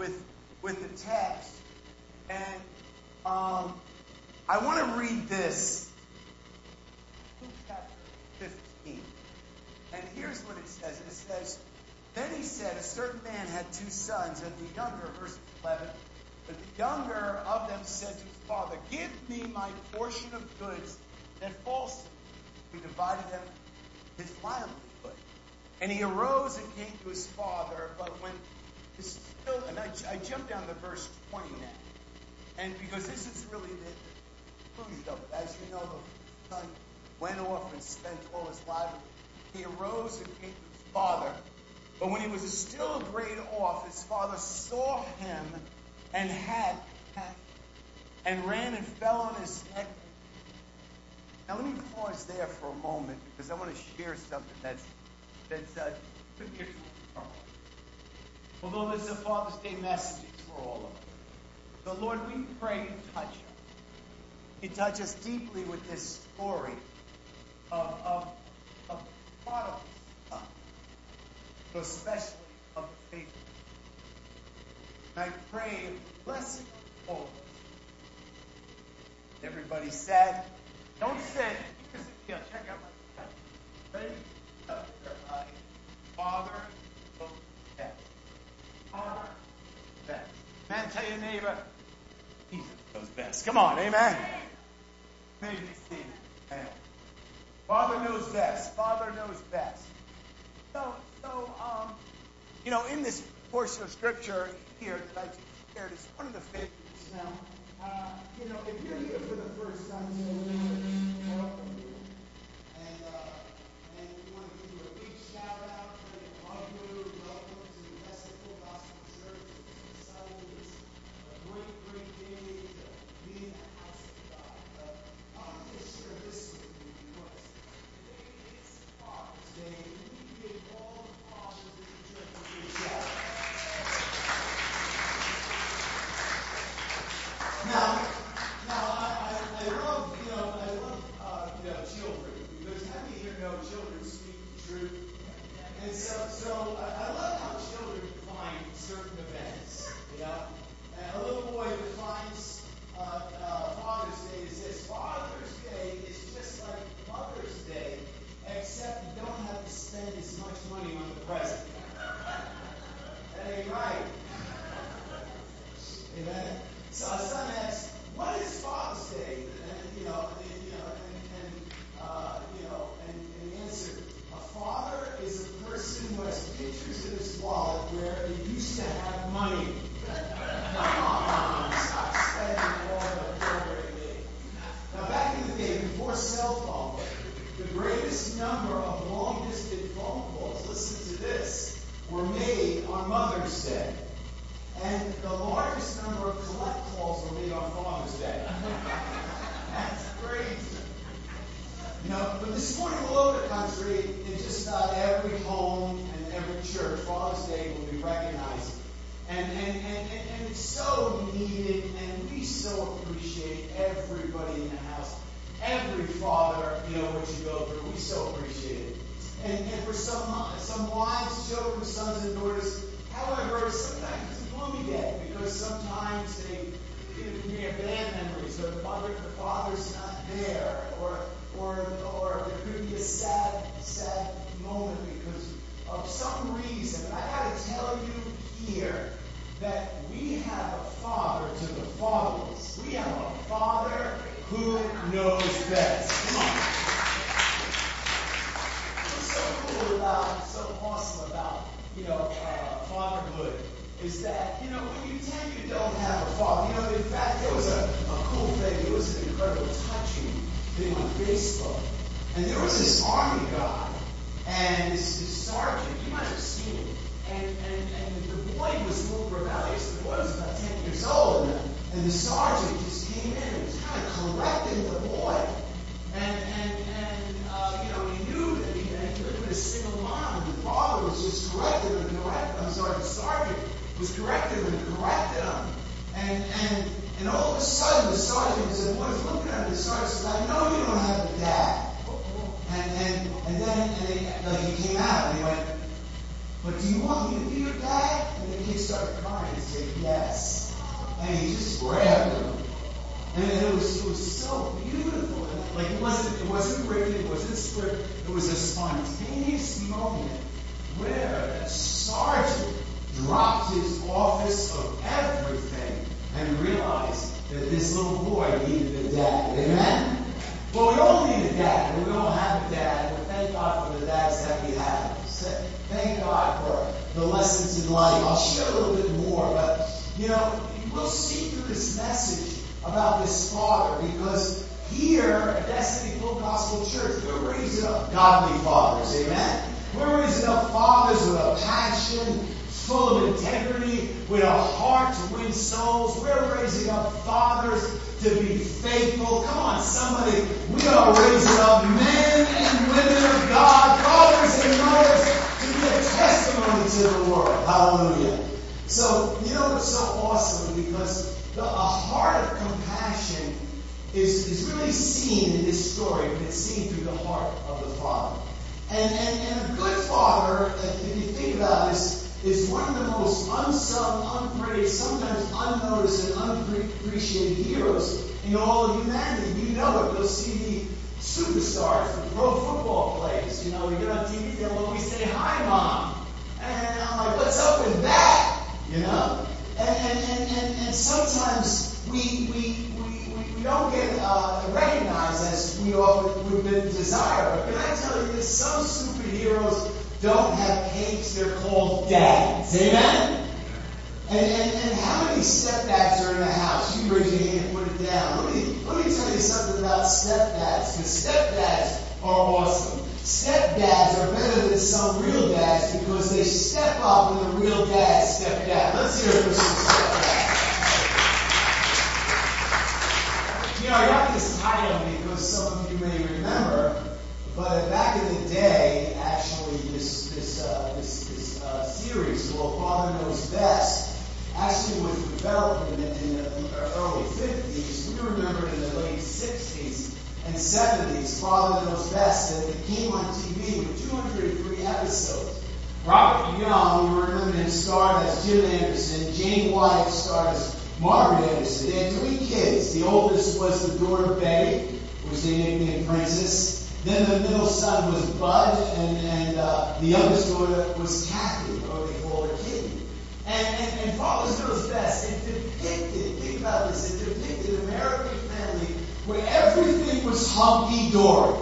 with the text, and I want to read this. Luke chapter 15. And here's what it says. It says, then he said, a certain man had 2 sons, and the younger, verse 11, but the younger of them said to his father, give me my portion of goods that falls to me. He divided them his livelihood. And he arose and came to his father, but when this still, and I jump down to verse 20 now. And because this is really the conclusion of it. As you know, the son went off and spent all his livelihood. He arose and came to his father. But when he was still a great off, his father saw him and had compassion, and ran and fell on his neck. Now let me pause there for a moment, because I want to share something that's could be a trouble. Although this is a Father's Day message, it's for all of us. So Lord, we pray you touch us. You touch us deeply with this story of prodigal son, but especially of the faithful. And I pray a blessing on all of us. Everybody said, don't sit. Here's the deal. Check out my ready? Father knows best. Father best. Man, tell your neighbor, Jesus knows best. Come on, amen. Maybe see. Amen. Father knows best. Father knows best. So, in this portion of scripture here that I just shared, it's one of the favorites. Now, if you're here for the first time, welcome you. And we want to give you a big shout out, love you, welcome to the Festival Gospel Church. It's exciting. It's a great day to be in the house of God. I want to share this with you because today is Father's Day, and we give all the fathers in the church a big shout out. Now, I love children, because how many here know children speak the truth? And so I love how children define certain events, And a little boy defines Father's Day as this. Father's Day is just like Mother's Day, except you don't have to spend as much money on the present. That ain't right. Amen. So our son asks, what is Father's Day? And he answered, a father is a person who has pictures in his wallet where he used to have money. Stop spending all the already. Now, back in the day, before cell phone, the greatest number of long-distance phone calls, listen to this, were made on Mother's Day. And the largest number of collect calls were made on Father's Day. That's crazy. But this morning all over the country, in just about every home and every church, Father's Day will be recognized. And it's so needed, and we so appreciate everybody in the house. Every father, what you go through, we so appreciate it. And for some wives, children, sons, and daughters, however, sometimes it's a gloomy day, because sometimes they have bad memories, or the father's not there, or there could be a sad moment because of some reason. And I got to tell you here that we have a father to the fatherless. We have a father who knows best. Come on. What's so cool about, so awesome about, fatherhood is that, when you tell you don't have a father, in fact, there was a cool thing. It was an incredible touching thing on Facebook. And there was this army guy, and this sergeant, you might have seen him, and the boy was a little rebellious. The boy was about 10 years old, and the sergeant just came in and was kind of correcting the boy. And he knew that he lived with a single mom, and the father was just correcting him the sergeant was correcting him and corrected him. And all of a sudden, the sergeant said, boy, was looking at him, the sergeant said, I know you don't have a dad. And then he came out and he went, but do you want me to be your dad? And the kid started crying and said, and he just grabbed him. And it was so beautiful. And like it wasn't written, it wasn't scripted. It was a spontaneous moment where that sergeant dropped his office of everything and realized that this little boy needed a dad. Amen? Well, we all need a dad, and we all have a dad, and thank God for the dads that we have. Thank God for the lessons in life. I'll share a little bit more, but, we'll see through this message about this father, because here at Destiny Full Gospel Church, we're raising up godly fathers. Amen? We're raising up fathers with a passion, full of integrity, with a heart to win souls. We're raising up fathers to be faithful. Come on, somebody. We are raising up men and women of God, fathers and mothers, to be a testimony to the world. Hallelujah. So, it's so awesome, because a heart of compassion is really seen in this story, but it's seen through the heart of the Father. And a good father, if you think about this, is one of the most unsung, unpraised, sometimes unnoticed, and unappreciated heroes in all of humanity. You know it. You'll see the superstars, the pro football players. You get on TV, they'll always say, "Hi, Mom." And I'm like, what's up with that? And sometimes we don't get recognized as we often would desire. But can I tell you this? Some superheroes don't have capes. They're called dads. Amen? And how many stepdads are in the house? You raise your hand and put it down. Let me tell you something about stepdads, because stepdads are awesome. Stepdads are better than some real dads because they step up when the real dads step down. Let's hear it for some stepdads. I got this title because some of you may remember, but back in the day, actually, this series called Father Knows Best actually was developed in the early 50s. We remember in the late 60s and 70s, Father Knows Best, and it came on TV with 203 episodes. Robert Young, you remember him, starred as Jim Anderson. Jane Wyatt starred as Margaret Anderson. They had 3 kids. The oldest was the daughter Betty, which they nicknamed Princess. Then the middle son was Bud, and the youngest daughter was Kathy, or they called her Kitty. And Father Knows Best, it depicted, think about this, it depicted an American family where everything was hunky-dory.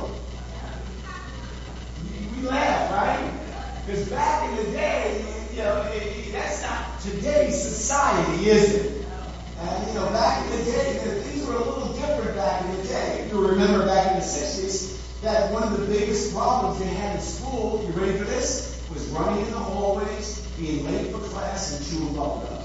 We laugh, right? Because back in the day, that's not today's society, is it? And, back in the day, things were a little different back in the day. If you remember back in the 60s, that one of the biggest problems they had in school, you ready for this, was running in the hallways, being late for class, and chewing bubble gum.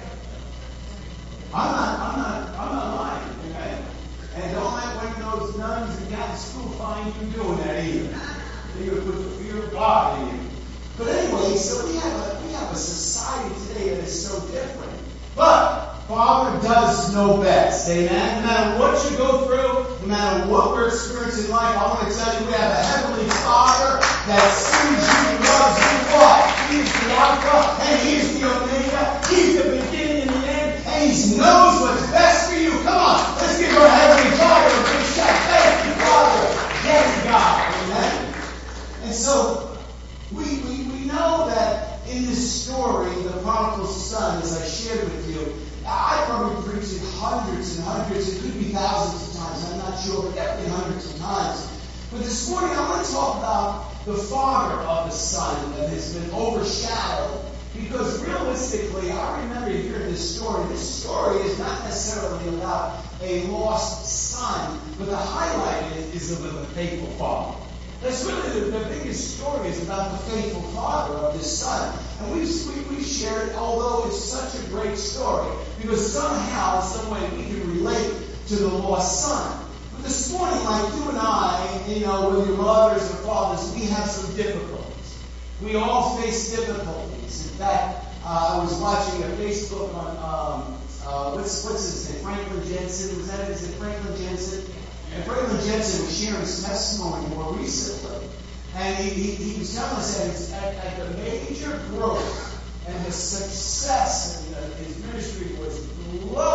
I'm not lying, okay? And don't let one of those nuns in Catholic school find you doing that either. They're going to put the fear of God in you. But anyway, so we have a society today that is so different. But Father does know best. Amen? No matter what you go through, no matter what we're experiencing in life, I want to tell you we have a Heavenly Father that sees you, loves you, what? He's the Alpha and He's the Omega. He's the beginning and the end. And He knows what's best for you. Come on, let's give our Heavenly Father a big shout. Thank you, Father. Yes, God. Amen? And so, we know that in this story, the prodigal son, as I shared with you, I probably preached it hundreds and hundreds, it could be thousands of times, I'm not sure, but definitely hundreds of times. But this morning I want to talk about the father of the son that has been overshadowed, because realistically, I remember hearing this story. This story is not necessarily about a lost son, but the highlight is of the faithful father. That's really the biggest story is about the faithful father of this son. And we've shared, although it's such a great story, because somehow, some way, we can relate to the lost son. But this morning, like you and I, whether you're mothers or fathers, we have some difficulties. We all face difficulties. In fact, I was watching a Facebook on, what's his name? Franklin Jensen. Is it Franklin Jensen? And Franklin Jensen was sharing his testimony more recently. And he was telling us that at the major growth and the success in his ministry was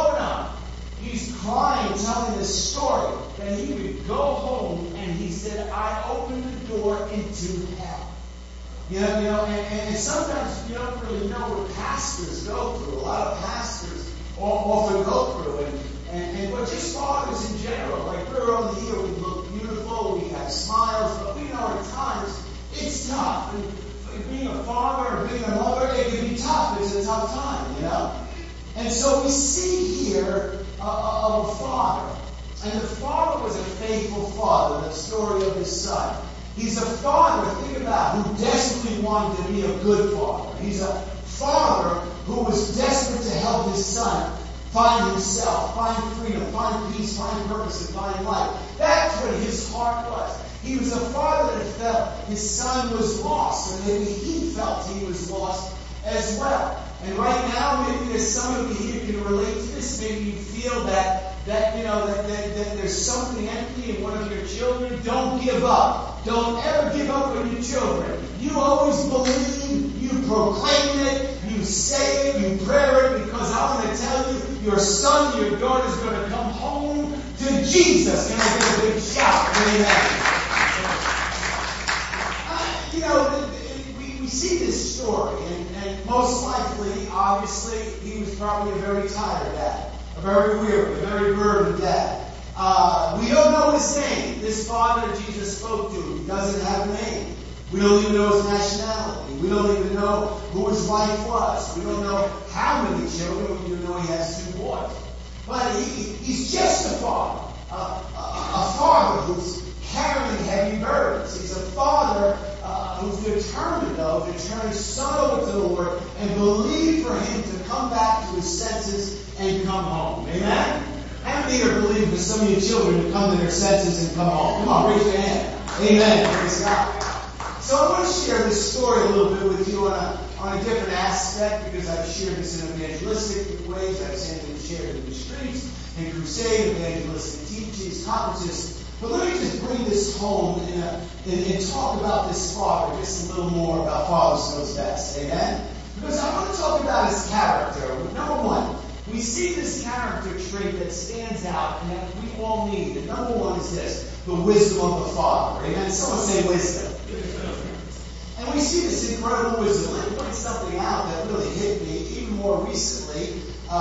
into hell. And sometimes you don't really know what pastors go through. A lot of pastors often go through, but just fathers in general. Like we're on here, we look beautiful, we have smiles, but we know at times it's tough. And being a father or being a mother, it can be tough. It's a tough time, And so we see here of a father. And the father was a faithful father, the story of his son. He's a father, think about it, who desperately wanted to be a good father. He's a father who was desperate to help his son find himself, find freedom, find peace, find purpose, and find life. That's what his heart was. He was a father that felt his son was lost, and maybe he felt he was lost as well. And right now, maybe there's some of you here who can relate to this. Maybe you feel that there's something empty in one of your children. Don't give up. Don't ever give up on your children. You always believe, you proclaim it, you say it, you pray it, because I want to tell you, your son, your daughter is going to come home to Jesus. Can I get a big shout? Amen. We see this story, and most likely, obviously, he was probably a very tired dad, a very weary, a very burdened dad. We don't know his name. This father that Jesus spoke to, he doesn't have a name. We don't even know his nationality. We don't even know who his wife was. We don't know how many children. We do know he has 2 boys. But he's just a father. A father who's carrying heavy burdens. He's a father who's determined, though, to turn his son over to the Lord and believe for him to come back to his senses and come home. Amen? How many here believe for some of your children to come to their senses and come home? Come on, raise your hand. Amen. Praise God. So I want to share this story a little bit with you on a different aspect, because I've shared this in evangelistic ways. I've shared it in the streets, in crusade, evangelistic teachings, conferences. But let me just bring this home and talk about this father just a little more about Fathers Knows Best. Amen? Because I want to talk about his character. Number one, we see this character trait that stands out and that we all need. And number one is this, the wisdom of the Father. Amen? Someone say wisdom. And we see this incredible wisdom. Let me point something out that really hit me even more recently.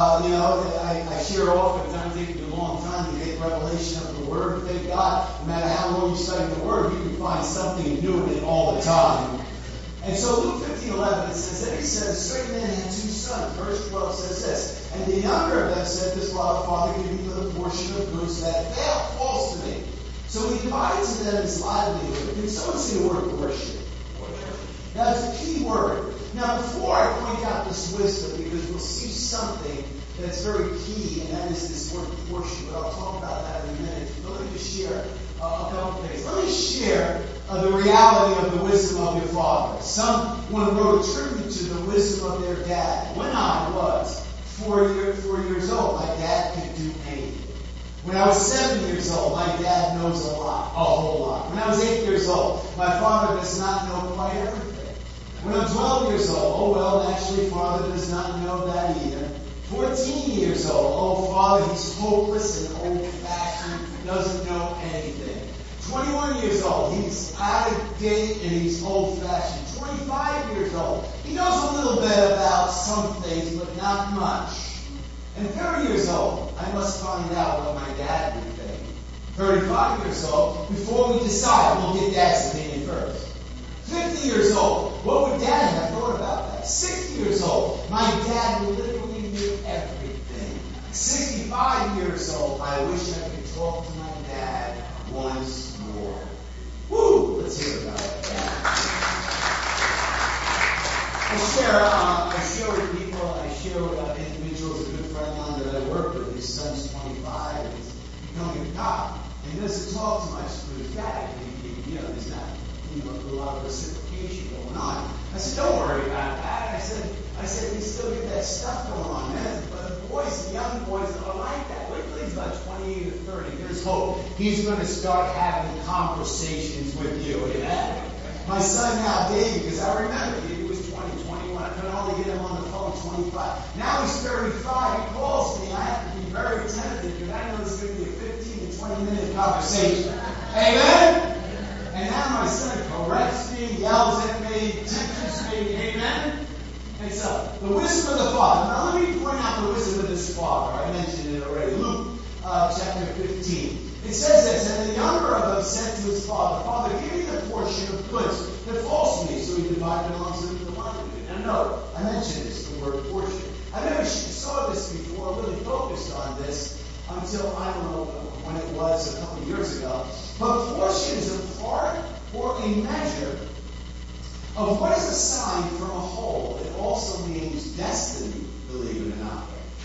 I share oftentimes, it can be a long time to get revelation of the Word. Thank God, no matter how long you study the Word, you can find something new in it all the time. And so Luke 15:11, it says, then he said, a certain man had 2 sons. Verse 12 says this, and the younger of them said, this Father, give me the portion of goods that falls to me. So he divided to them his livelihood. Can someone say the word worship? Now, it's a key word. Now, before I point out this wisdom, because we'll see something that's very key, and that is this word worship, but I'll talk about that in a minute. But let me just share a couple things. Let me share the reality of the wisdom of your father. Someone wrote a tribute to the wisdom of their dad. When I was 4 years old, my dad could do anything. When I was 7 years old, my dad knows a whole lot. When I was 8 years old, my father does not know quite everything. When I'm 12 years old, naturally, Father does not know that either. 14 years old, Father, he's hopeless and old-fashioned, doesn't know anything. 21 years old, he's out of date and he's old-fashioned. 25 years old, he knows a little bit about some things, but not much. And 30 years old, I must find out what my dad would think. 35 years old, before we decide, we'll get Dad's opinion first. 50 years old, what would Dad have thought about that? 60 years old, my dad literally knew everything. 65 years old, I wish I could talk to my dad once more. Woo! Let's hear about it. I share with people, I share with individuals, a good friend of mine that I work with, his son's 25, and he's becoming a cop. And he doesn't talk too much to his dad. There's not a lot of reciprocation going on. I said, don't worry about that. I said, we still get that stuff going on, man. But the boys, the young boys are like that. Wait till he's about 28 or 30. There's hope. He's going to start having conversations with you. Amen? My son now, David, because I remember he was 20, 21. I could only get him on the phone 25. Now he's 35. He calls me. I have to be very attentive because I know it's going to be a 15 to 20 minute conversation. Amen? And now my son corrects the wisdom of the Father. Now let me point out the wisdom of this Father. I mentioned it already. Luke chapter 15. It says this, and the younger of them said to his father, Father, give me the portion of goods that falls to me. So he divided amongst them the money. Now no, I mentioned this, the word portion. I never saw this before, really focused on this until, I don't know when it was, a couple of years ago. But portion is a part or a measure of what is assigned from a whole. It also means destiny, believe it or not.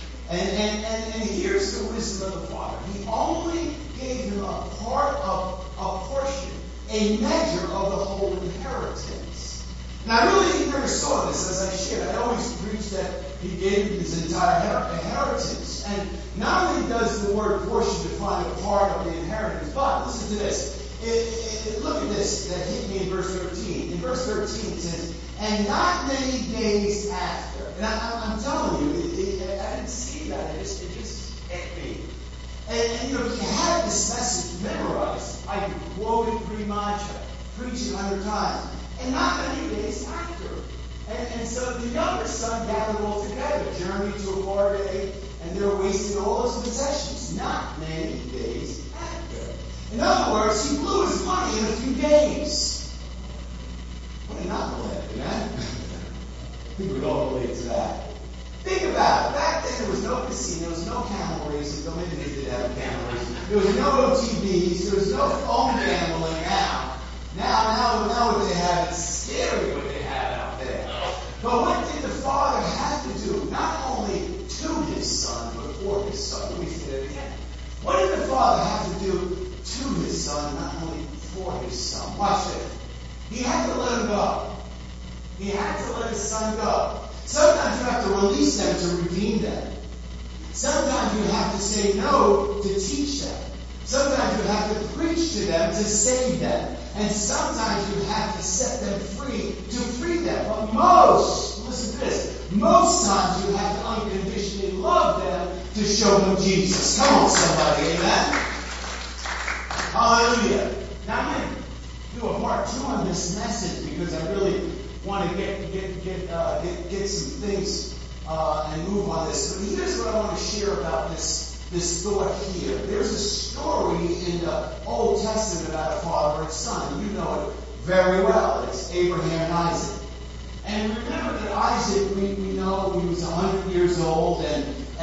And here's the wisdom of the Father. He only gave him a part of a portion, a measure of the whole inheritance. And I really never saw this as I shared. I always preached that he gave him his entire inheritance. And not only does the word portion define a part of the inheritance, but listen to this. Look at this that hit me in verse 13. In verse 13 it says, and not many days after. And I'm telling you, I didn't see that. It just hit me. And you know, if you had this message memorized, I could quote it pretty much, preach it 100 times. And not many days after. And so the younger son gathered all together, journeyed to a far day, and they're wasting all his possessions. Not many days after. In other words, he blew his money in a few days. What a knucklehead, amen? I think we'd all relate to that. Think about it. Back then, there was no casinos, no camel races. Though maybe they did have camel races. There was no OTVs. There was no phone gambling now. Now what they have is scary what they have out there. But what did the Father have to do? Not only to his Son, but for his Son. Let me say that again. What did the Father have to do to his Son, not only for his Son? Watch this. He had to let him go. He had to let his Son go. Sometimes you have to release them to redeem them. Sometimes you have to say no to teach them. Sometimes you have to preach to them to save them. And sometimes you have to set them free to free them. But listen to this, most times you have to unconditionally love them to show them Jesus. Come on, somebody, amen? Hallelujah. Now I'm going to do a part 2 on this message because I really want to get some things and move on this. But here's what I want to share about this thought here. There's a story in the Old Testament about a father and son. You know it very well. It's Abraham and Isaac. And remember that Isaac, we know he was 100 years old, and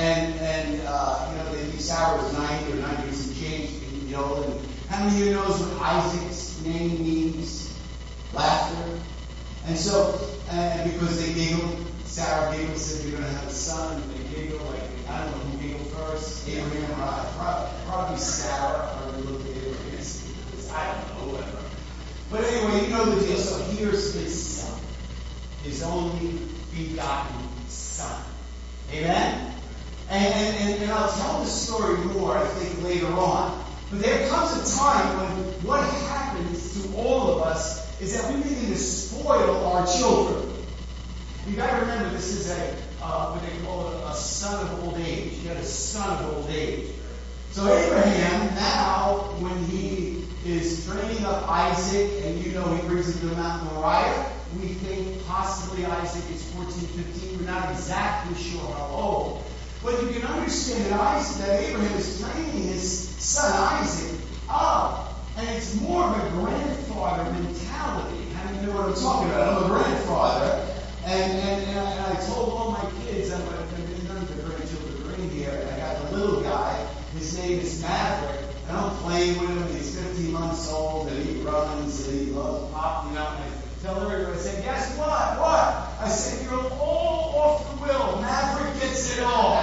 Sarah was 90 or 90 and some change. And how many of you knows what Isaac's name means? Laughter. And so, because they giggled, Sarah giggled, said, you're going to have a son, and they giggled, like, I don't know who giggled first, Abraham or probably Sarah, probably looked at Abraham, I don't know, whatever. But anyway, you know the deal. So here's his son, his only begotten son. Amen? And I'll tell the story more, I think, later on. But there comes a time when what happens to all of us is that we begin to spoil our children. You got to remember, this is what they call a son of old age. You got a son of old age. So Abraham, now, when he is training up Isaac, and he brings him to Mount Moriah, we think possibly Isaac is 14, 15. We're not exactly sure how old. But you can understand that Abraham is training his son Isaac up. And it's more of a grandfather mentality. How do you know what I'm talking about? I'm a grandfather. And I told all my kids, none of the grandchildren are in here, I got the little guy, his name is Maverick, and I'm playing with him, he's 15 months old, and he runs, and he loves pop, and I tell everybody, I say, guess what? What? I said, if you're all off the wheel, Maverick gets it all.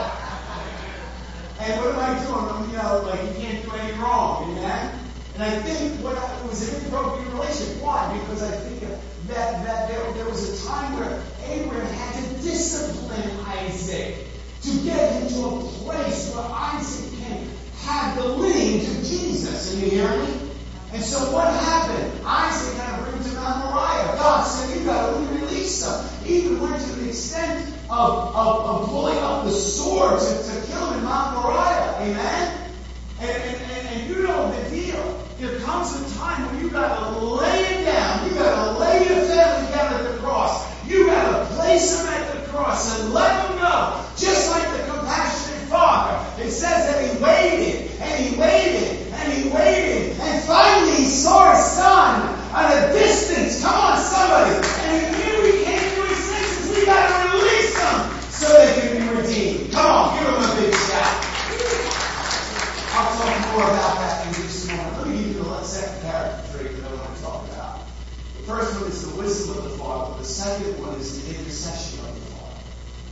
And what am I doing? Like, you can't do any wrong, amen? And I think it was an inappropriate relationship. Why? Because I think that there was a time where Abraham had to discipline Isaac to get him to a place where Isaac can have the lineage of Jesus. Are you hearing me? And so what happened? Isaac had to bring him to Mount Moriah. God said, you got to release him. He even went to the extent of pulling up the sword to kill him in Mount Moriah. Amen? And you know the deal. There comes a time when you got to lay it down. You got to lay your family down at the cross. You got to place them at the cross. cross and let them know, just like the compassionate Father. It says that he waited, and he waited, and he waited, and finally he saw his son at a distance. Come on, somebody. And he knew he came to his senses. We got to release them so they can be redeemed. Come on, give them a big shout. I'll talk more about that in just a moment. Let me give you the second character trait that I want to talk about. The first one is the wisdom of the Father. The second one is the intercession of the Father.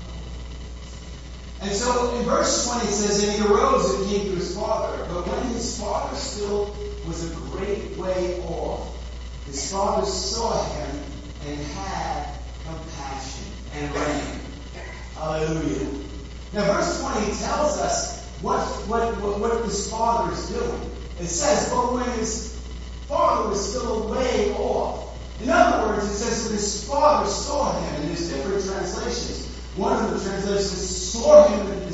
And so in verse 20 it says, and he arose and came to his father. But when his father still was a great way off, his father saw him and had compassion and ran. Hallelujah. Now verse 20 tells us what this father is doing. It says, but when his father was still a way off. In other words, it says that his father saw him. And there's different translations. One of the translations saw him in the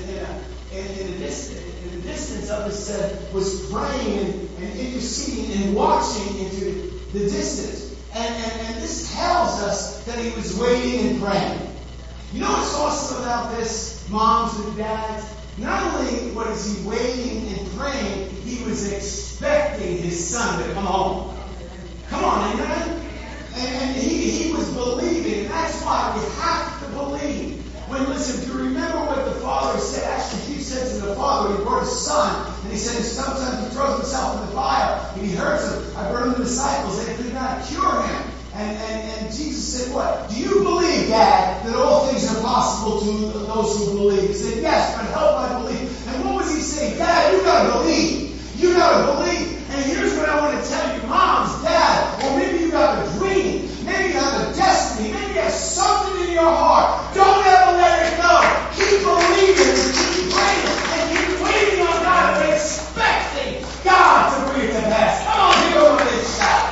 distance of his said was praying and interceding and watching into the distance. And this tells us that he was waiting and praying. You know what's awesome about this, moms and dads? Not only was he waiting and praying, he was expecting his son to come home. Come on, amen? And he was believing. And that's why we have to believe. Listen, do you remember what the Father said? Actually, Jesus said to the Father, he brought his son, and he said sometimes he throws himself in the fire, and he hurts him. I burned the disciples, they could not cure him. And Jesus said, what? Do you believe, Dad, that all things are possible to those who believe? He said, yes, but help my belief. And what was he saying? Dad, you got to believe. You got to believe. And here's what I want to tell you, moms, dad, or maybe you got a dream. Maybe you have a destiny. Maybe you have something in your heart. Don't ever let it go. Keep believing and keep praying and keep waiting on God and expecting God to bring it to pass. Come on, give him a big shout.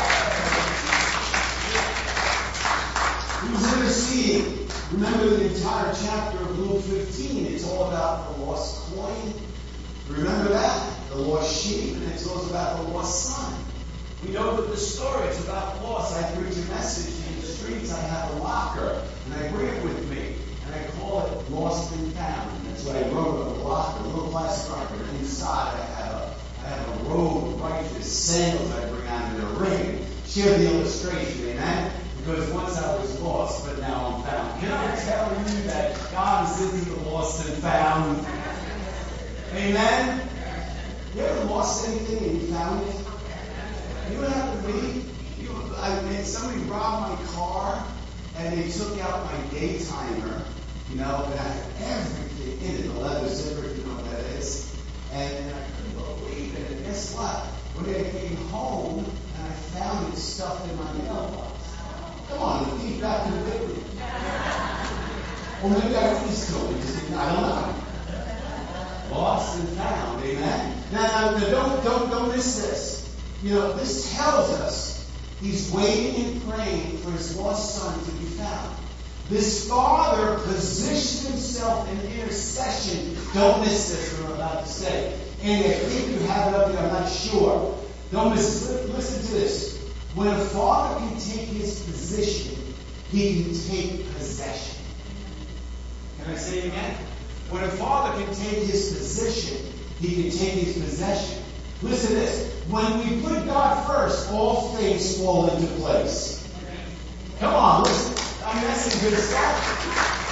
He was interceding. Remember the entire chapter of Luke 15. It's all about the lost coin. Remember that? The lost sheep, and it's also about the lost son. We know that the story is about loss. I preach a message in the streets. I have a locker, and I bring it with me, and I call it Lost and Found. And that's what I wrote on the locker, a little plastic marker. Inside, I have a robe of righteous sandals I bring out in a ring. Share the illustration, amen? Because once I was lost, but now I'm found. Can I tell you that God is into the lost and found? Amen? You ever lost anything and you found it? You know what happened to me? Somebody robbed my car and they took out my day timer, and I had everything in it, the leather zipper, you know what that is. And I couldn't believe it. And guess what? One day I came home and I found it stuffed in my mailbox. Come on, the thief got convicted. Or maybe I released to him. I don't know. Lost and found, amen? Now, don't miss this. This tells us he's waiting and praying for his lost son to be found. This father positioned himself in intercession. Don't miss this, what I'm about to say. And I think you have it up there, I'm not sure. Don't miss this. Listen to this. When a father can take his position, he can take possession. Can I say it again? When a father can take his position, he can take his possession. Listen to this. When we put God first, all things fall into place. Come on, listen. That's some good stuff.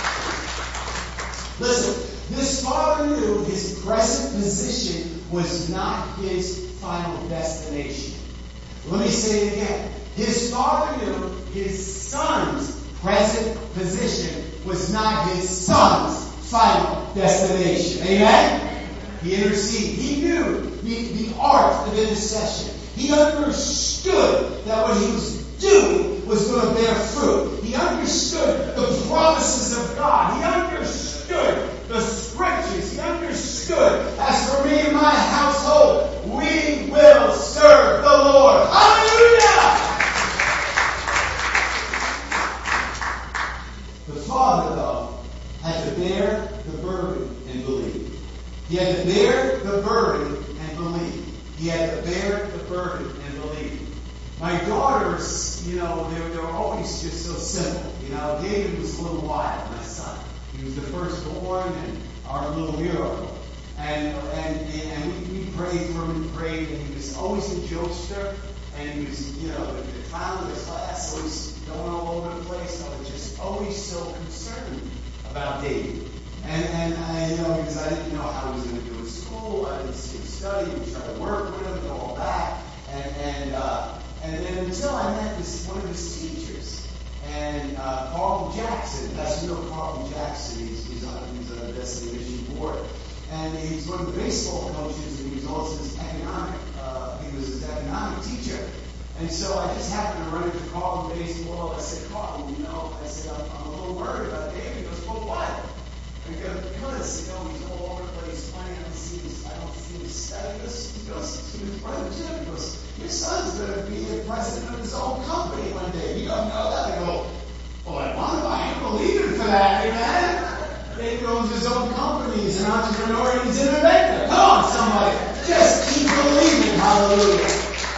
Listen, this father knew his present position was not his final destination. Let me say it again. His father knew his son's present position was not his son's final destination. Amen? He interceded. He knew the art of intercession. He understood that what he was doing was going to bear fruit. He understood the promises of God. He understood the scriptures. He understood, as for me and my household, we will serve the Lord. Hallelujah! The father, though, had to bear the burden and believe. He had to bear the burden and believe. He had to bear the burden and believe. My daughters, they were always just so simple. David was a little wild, my son. firstborn and our little miracle. And we prayed for him and prayed, and he was always a jokester, and he was, the clown of the class, always going all over the place. I was just always so concerned about David. And I, because I didn't know how he was going to do in school, I didn't see him study, we tried to work with him and all that. And then until I met one of his teachers, and Carlton Jackson. That's Carlton Jackson. He's on the Destiny Mission Board, and he's one of the baseball coaches, and he was also his economic. He was his economic teacher. And so I just happened to run into Carlton baseball. I said, Carlton, I'm a little worried about David. He goes, well, what? I go, because he's all over the place playing. I don't see him studying this. He was brother Jim. He goes, your son's going to be the president of his own company one day. You don't know that? I go, well, I ain't believing for that, amen? David owns his own company. He's an entrepreneur and he's an inventor. Come on, somebody. Just keep believing. Hallelujah.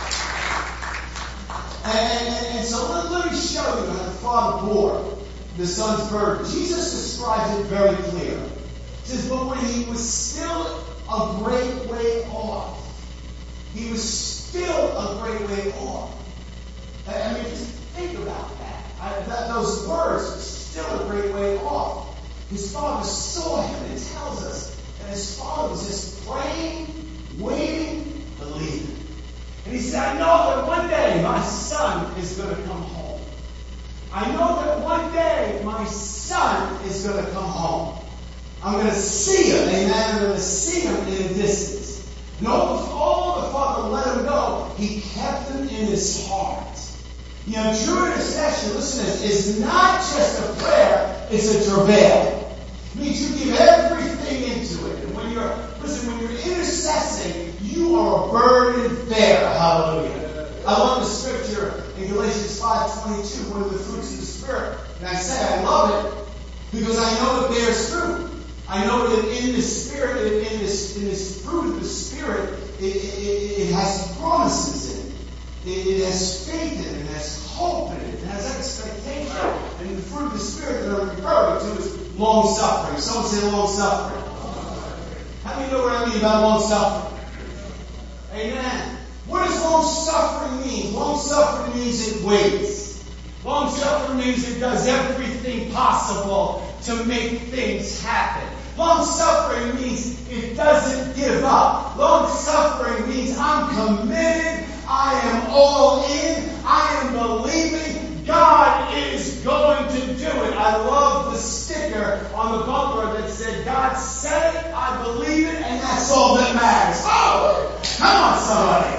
And so let me show you how the Father bore the Son's burden. Jesus describes it very clear. He says, but when he was still a great way off, he was still a great way off. I mean, just think about that. Those words are still a great way off. His Father saw him, and it tells us that his Father was just praying, waiting, believing. And he said, I know that one day my son is going to come home. I know that one day my son is going to come home. I'm going to see him. Amen. I'm going to see him in a distance. And all the Father let him go, he kept him in his heart. True intercession, listen to this, is not just a prayer, it's a travail. It means you give everything into it. And when you're intercessing, you are a burden bearer. Hallelujah. I love the scripture in Galatians 5:22, one of the fruits of the Spirit. And I say I love it because I know it bears fruit. I know that in the Spirit, in this fruit of the Spirit, it has promises in it. It has faith in it. It has hope in it. It has expectation. And the fruit of the Spirit that I'm referring to is long suffering. Someone say long suffering. How many know what I mean about long suffering? Amen. What does long suffering mean? Long suffering means it waits. Long suffering means it does everything possible to make things happen. Long suffering means it doesn't give up. Long suffering means I'm committed. I am all in. I am believing God is going to do it. I love the sticker on the bumper that said, God said it, I believe it, and that's all that matters. Oh, come on, somebody.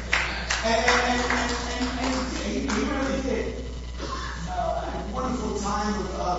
And he really did. A wonderful time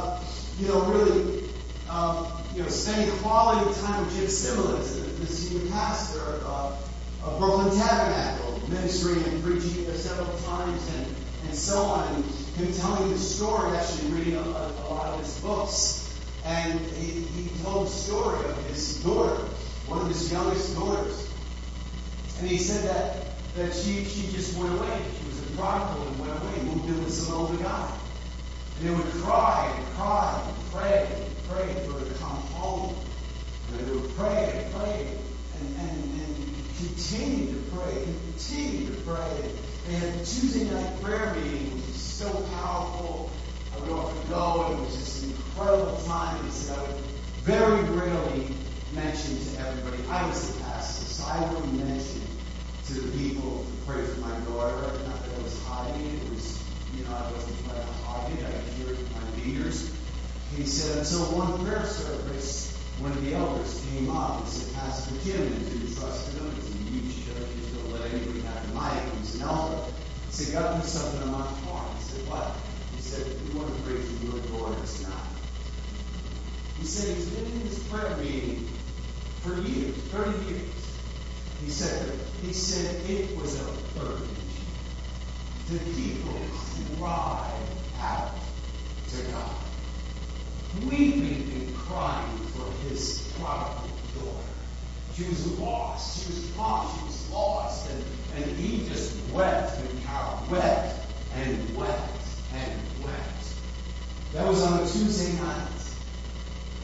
of, spending quality time with Jim Simmons, the senior pastor of Brooklyn Tabernacle, ministering and preaching there several times and so on. And him telling the story, actually reading a lot of his books. And he told the story of his daughter, one of his youngest daughters. And he said that she just went away. She was a prodigal and went away, moved in with some older guy. And they would cry and cry and pray for her to come home. And they would pray and pray and continue to pray. They had a Tuesday night prayer meeting, which was so powerful. I would often go, and it was just an incredible time. He said I would very rarely mention to everybody. I was the pastor, so I wouldn't mention to the people to pray for my daughter. Not that I was hiding it. It was, I wasn't trying to hide it. I could hear it from my leaders. He said, until one prayer service, one of the elders came up and said, Pastor Jim, who trusted him, it's a huge church, he's going to let anybody have the mic. He's an elder. He said, God put something on my heart. He said, what? He said, we want to pray for your daughter tonight. He said, he's been in this prayer meeting for years, 30 years. He said it was a burden. The people cried out to God, weeping and crying for his prodigal daughter. She was lost. She was lost. She was lost. And he just wept, and Carol wept and wept and wept. That was on a Tuesday night.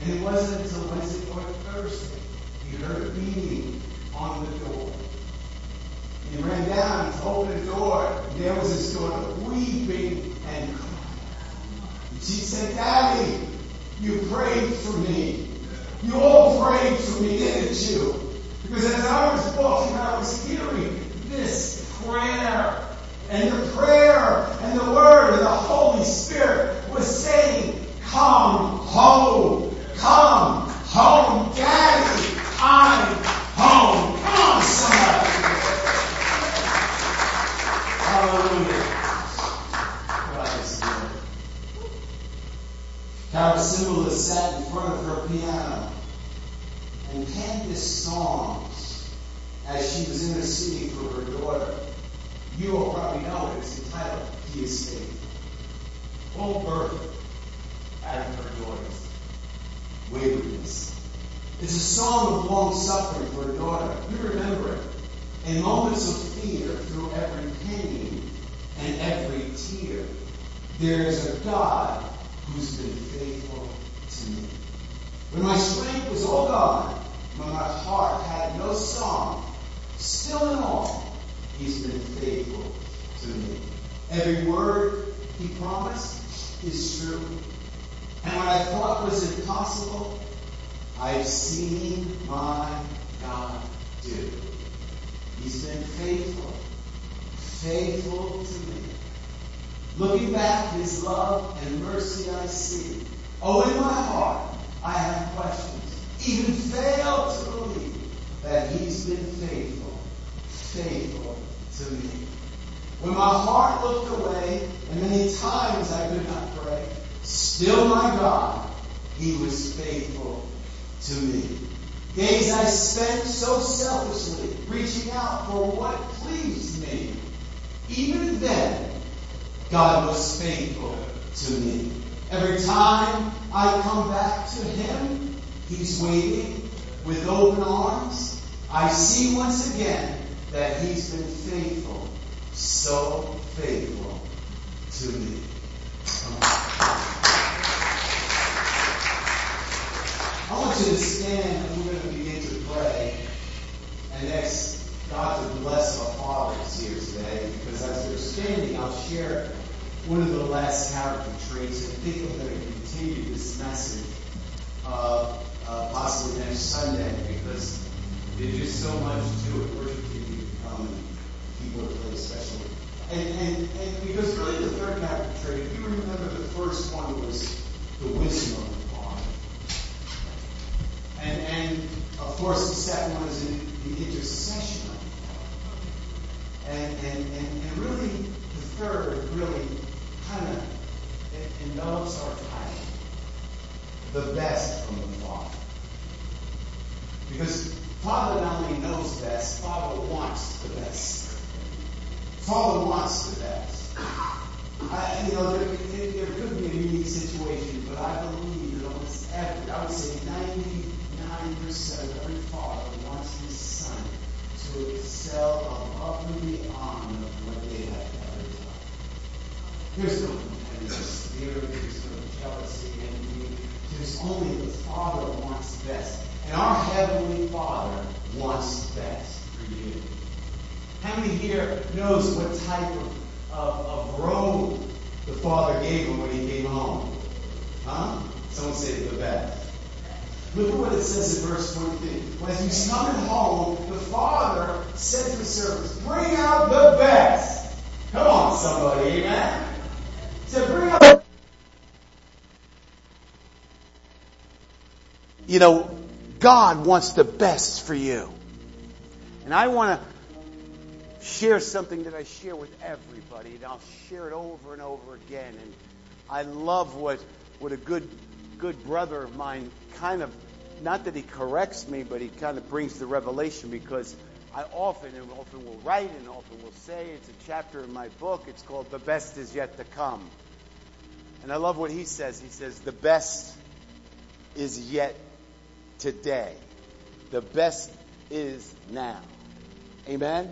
And it wasn't until Wednesday or Thursday he heard a beating on the door. He ran down to open the door. And there was his daughter weeping and crying. And she said, "Daddy, you prayed for me. You all prayed for me, didn't you?" Because as I was walking, I was hearing this prayer. And the prayer and the word of the Holy Spirit was saying, "Come home. Come home, Daddy. I'm home." Come on, somebody. Hallelujah. God is good. Carol Simula sat in front of her piano and canvassed songs as she was interceding for her daughter. You will probably know it. It's entitled, "He is Faithful." All birth out of her daughter's waywardness. It's a song of long suffering for her daughter. You remember it. In moments of fear, through every pain and every tear, there is a God who's been faithful to me. When my strength was all gone, when my heart had no song, still in all, He's been faithful to me. Every word He promised is true. And what I thought was impossible, I've seen my God do. He's been faithful, faithful to me. Looking back, His love and mercy I see. Oh, in my heart, I have questions, even fail to believe that He's been faithful, faithful to me. When my heart looked away, and many times I could not pray, still my God, He was faithful to me. Days I spent so selfishly, reaching out for what pleased me. Even then, God was faithful to me. Every time I come back to Him, He's waiting with open arms. I see once again that He's been faithful, so faithful to me. I want you to stand and we're going to begin to pray and ask God to bless our fathers here today, because as they're standing, I'll share one of the last character traits. I think I'm going to continue this message possibly next Sunday, because there's just so much to it. Worship team, you can come and keyboard play especially. And because really the third character trait, if you remember, the first one was the wisdom of the Father. And of course the second one is the intercession of the Father. And really the third really kind of envelops our title, the best from the Father. Because Father not only knows best, Father wants the best. Father wants the best. There could be a unique situation, but I believe that almost every, I would say 99% of every father wants his son to excel above and beyond what they have ever done. There's no competitive spirit, there's no jealousy, envy. There's only the Father wants best. And our Heavenly Father wants best for you. How many here knows what type of robe the Father gave him when he came home? Huh? Someone say the best. Look at what it says in verse 23. When he's coming home, the Father said to his servants, "Bring out the best." Come on, somebody, amen? He said, "Bring out the..." You know, God wants the best for you. And I want to share something that I share with everybody, and I'll share it over and over again. And I love what a good brother of mine kind of, not that he corrects me, but he kind of brings the revelation, because I often will write and often will say, it's a chapter in my book, it's called "The Best Is Yet to Come." And I love what he says. He says, the best is yet today. The best is now. Amen?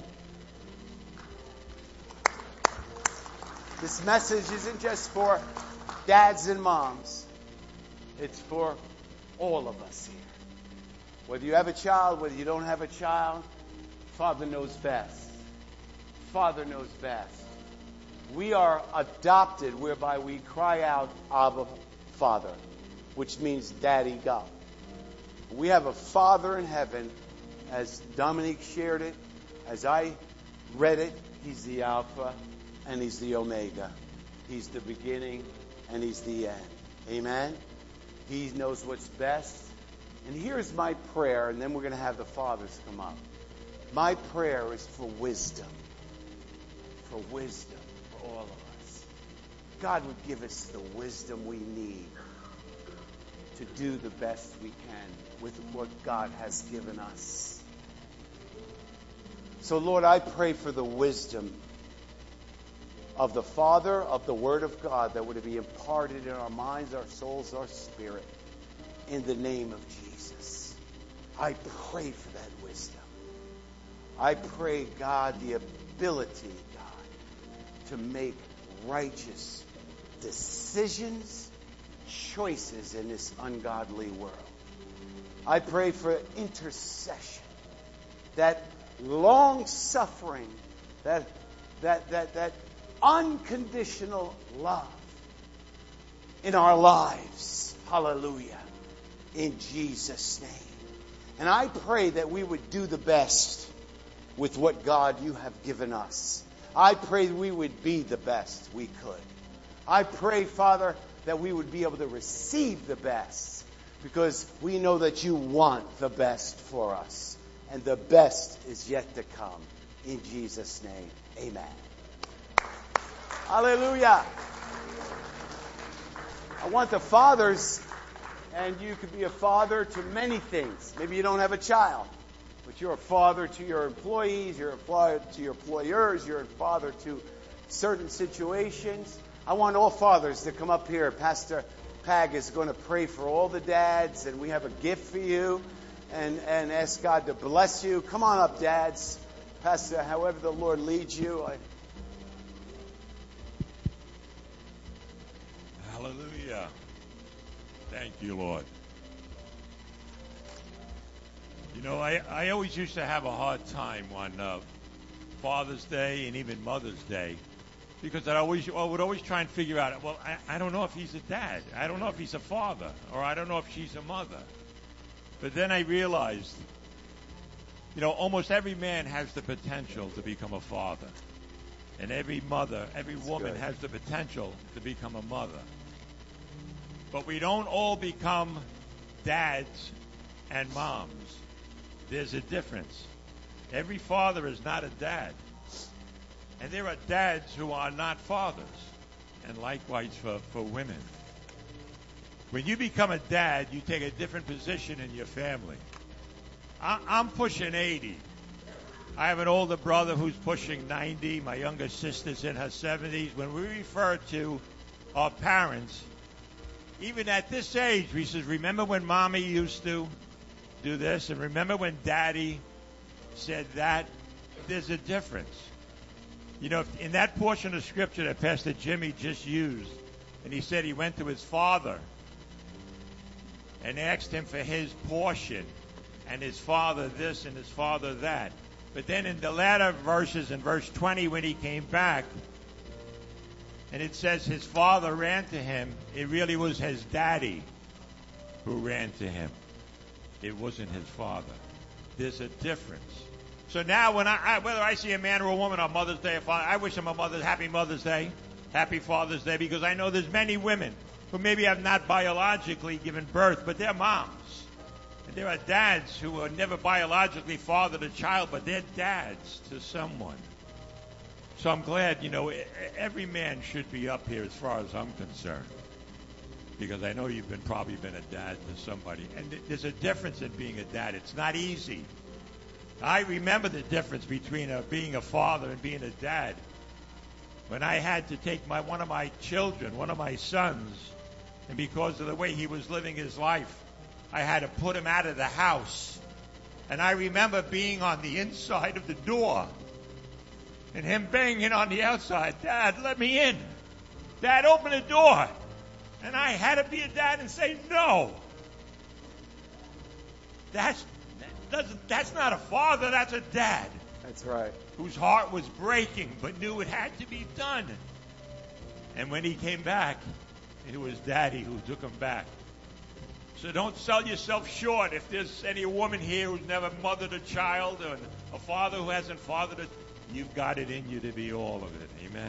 This message isn't just for dads and moms. It's for All of us here. Whether you have a child, whether you don't have a child, Father knows best. Father knows best. We are adopted, whereby we cry out, Abba, Father, which means Daddy God. We have a Father in heaven, as Dominique shared it, as I read it. He's the Alpha and He's the Omega. He's the beginning and He's the end. Amen? He knows what's best. And here's my prayer, and then we're going to have the fathers come up. My prayer is for wisdom. For wisdom for all of us. God would give us the wisdom we need to do the best we can with what God has given us. So, Lord, I pray for the wisdom of the Father, of the Word of God, that would be imparted in our minds, our souls, our spirit, in the name of Jesus. I pray for that wisdom. I pray, God, the ability, God, to make righteous decisions, choices in this ungodly world. I pray for intercession, that long suffering, that unconditional love in our lives. Hallelujah. In Jesus' name. And I pray that we would do the best with what, God, you have given us. I pray we would be the best we could. I pray, Father, that we would be able to receive the best, because we know that you want the best for us. And the best is yet to come. In Jesus' name, amen. Hallelujah. I want the fathers, and you could be a father to many things. Maybe you don't have a child, but you're a father to your employees, you're a father to your employers, you're a father to certain situations. I want all fathers to come up here. Pastor Pag is going to pray for all the dads, and we have a gift for you, and ask God to bless you. Come on up, dads. Pastor, however the Lord leads you. Hallelujah. Thank you, Lord. You know, I always used to have a hard time on Father's Day and even Mother's Day, because I would always try and figure out, well, I don't know if he's a dad. I don't know if he's a father. Or I don't know if she's a mother. But then I realized, you know, almost every man has the potential to become a father. And every mother, every woman has the potential to become a mother. But we don't all become dads and moms. There's a difference. Every father is not a dad. And there are dads who are not fathers. And likewise for women. When you become a dad, you take a different position in your family. I'm pushing 80. I have an older brother who's pushing 90. My younger sister's in her 70s. When we refer to our parents, even at this age, we says, remember when Mommy used to do this? And remember when Daddy said that? There's a difference. You know, in that portion of Scripture that Pastor Jimmy just used, and he said he went to his father and asked him for his portion, and his father this and his father that. But then in the latter verses, in verse 20, when he came back, and it says his father ran to him, it really was his daddy who ran to him. It wasn't his father. There's a difference. So now when whether I see a man or a woman on Mother's Day or Father, I wish them a happy Mother's Day, happy Father's Day, because I know there's many women who maybe have not biologically given birth, but they're moms. And there are dads who are never biologically fathered a child, but they're dads to someone. So I'm glad, you know, every man should be up here as far as I'm concerned. Because I know you've probably been a dad to somebody. And there's a difference in being a dad. It's not easy. I remember the difference between being a father and being a dad. When I had to take one of my children, one of my sons, and because of the way he was living his life, I had to put him out of the house. And I remember being on the inside of the door and him banging on the outside. Dad, let me in. Dad, open the door. And I had to be a dad and say, no. That's not a father, that's a dad. That's right. Whose heart was breaking, but knew it had to be done. And when he came back, it was Daddy who took him back. So don't sell yourself short. If there's any woman here who's never mothered a child, or a father who hasn't fathered it, you've got it in you to be all of it. Amen.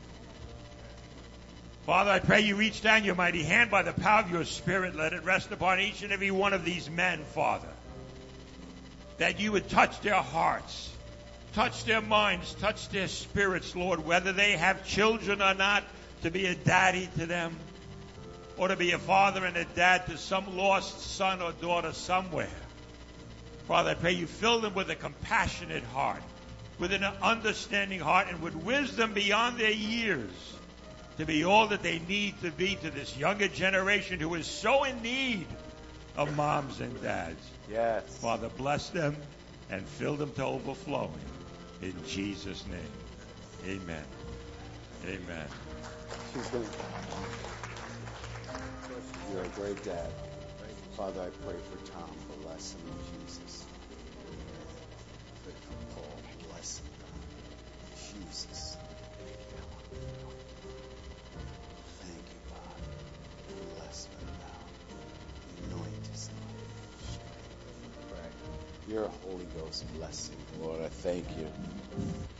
Father, I pray you reach down your mighty hand by the power of your Spirit. Let it rest upon each and every one of these men, Father. That you would touch their hearts, touch their minds, touch their spirits, Lord, whether they have children or not, to be a daddy to them, or to be a father and a dad to some lost son or daughter somewhere. Father, I pray you fill them with a compassionate heart, with an understanding heart, and with wisdom beyond their years to be all that they need to be to this younger generation who is so in need of moms and dads. Yes. Father, bless them and fill them to overflowing. In Jesus' name, amen. Amen. You're a great dad. Father, I pray for Tom. Bless him in Jesus. Pray for Paul. Bless him, God. Jesus. Thank you, God. Bless him now. Anoint his life. Pray. Your Holy Ghost blessing, Lord. I thank you.